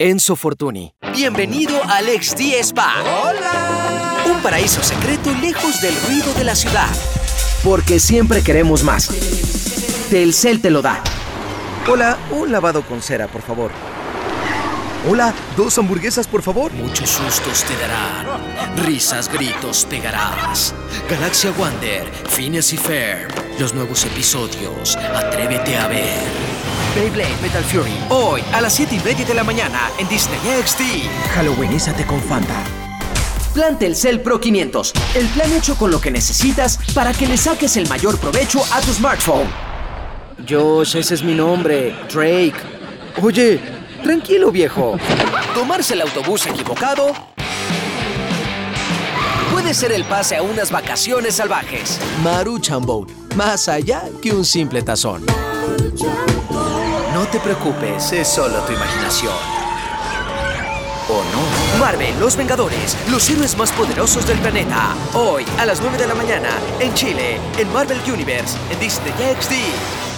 Enzo Fortuni. Bienvenido al XD Spa. ¡Hola! Un paraíso secreto lejos del ruido de la ciudad. Porque siempre queremos más. Telcel te lo da. Hola, un lavado con cera, por favor. Hola, 2 hamburguesas, por favor. Muchos sustos te darán. Risas, gritos pegarás. Galaxia Wander, Phineas y Ferb. Los nuevos episodios. Atrévete a ver. Beyblade Metal Fury. Hoy a las 7:30 de la mañana en Disney XD. Halloweenízate con Fanta. Plan Telcel Pro 500. El plan hecho con lo que necesitas para que le saques el mayor provecho a tu smartphone. Josh, ese es mi nombre. Drake. Oye, tranquilo, viejo. Tomarse el autobús equivocado puede ser el pase a unas vacaciones salvajes. Maruchan Boat, más allá que un simple tazón. No te preocupes, es solo tu imaginación. ¿O no? Marvel, Los Vengadores, los héroes más poderosos del planeta. Hoy, a las 9 de la mañana, en Chile, en Marvel Universe, en Disney XD.